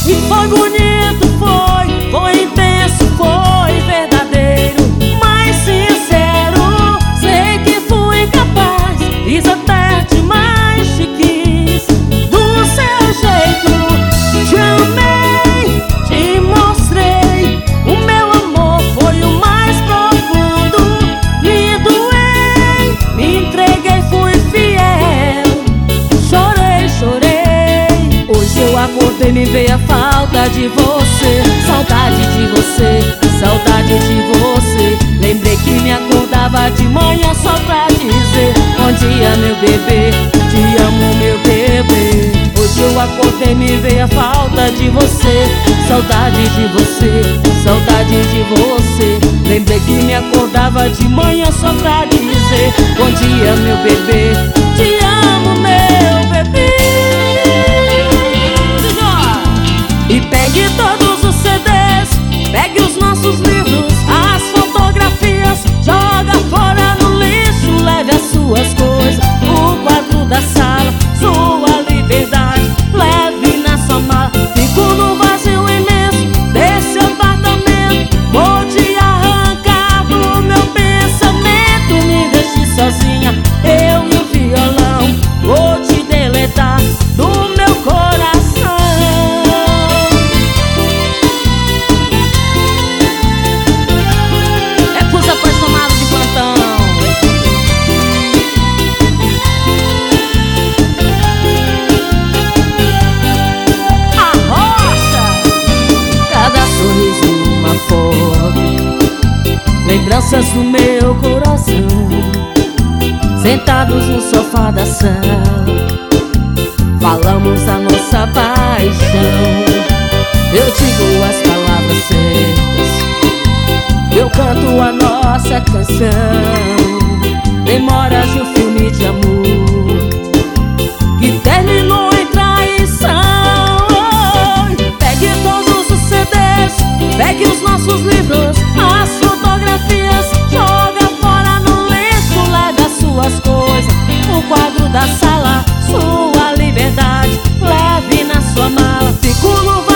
E foi bonito, foi intenso, foi verdadeiro, mas sincero. Sei que fui capaz, fiz até demais, te quis do seu jeito. Te amei, te mostrei, o meu amor foi o mais profundo. Me doei, me entreguei, fui fiel. Chorei, chorei. Hoje eu acordei, me veio a falta de você, saudade de você, saudade de você. Lembrei que me acordava de manhã só pra dizer bom dia, meu bebê, te amo, meu bebê. Hoje eu acordei, me veio a falta de você, saudade de você, saudade de você. Lembrei que me acordava de manhã só pra dizer bom dia, meu bebê, te amo, meu bebê. E pegue todos os CDs, pegue os nossos livros, as fotografias, joga fora no lixo. Leve as suas coisas, o quadro da sala, sua liberdade, leve na sua mala. Fico no vazio imenso desse apartamento, vou te arrancar do meu pensamento. Me deixe sozinha, eu e o violão, vou te deletar do meu coração. Lembranças do meu coração, sentados no sofá da sala, falamos da nossa paixão. Eu digo as palavras certas, eu canto a nossa canção. Memórias de um filme de amor que terminou em traição. Pegue todos os CDs, pegue os nossos livros, as fotografias, joga fora no lixo. Leve as suas coisas, o quadro da sala, sua liberdade, leve na sua mala. Fico no